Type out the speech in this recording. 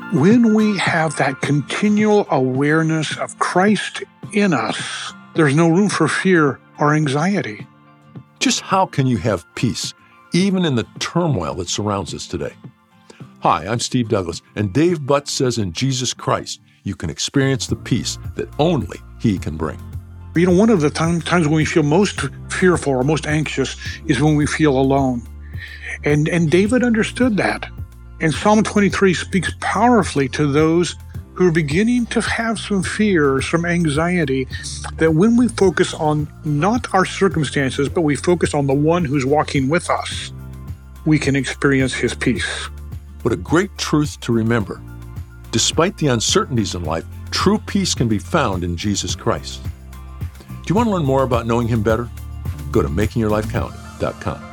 When we have that continual awareness of Christ in us, there's no room for fear or anxiety. Just how can you have peace, even in the turmoil that surrounds us today? Hi, I'm Steve Douglas, and Dave Butts says in Jesus Christ, you can experience the peace that only He can bring. One of the times when we feel most fearful or most anxious is when we feel alone. And David understood that. And Psalm 23 speaks powerfully to those who are beginning to have some fear, some anxiety, that when we focus on not our circumstances, but we focus on the one who's walking with us, we can experience His peace. What a great truth to remember. Despite the uncertainties in life, true peace can be found in Jesus Christ. Do you want to learn more about knowing Him better? Go to makingyourlifecount.com.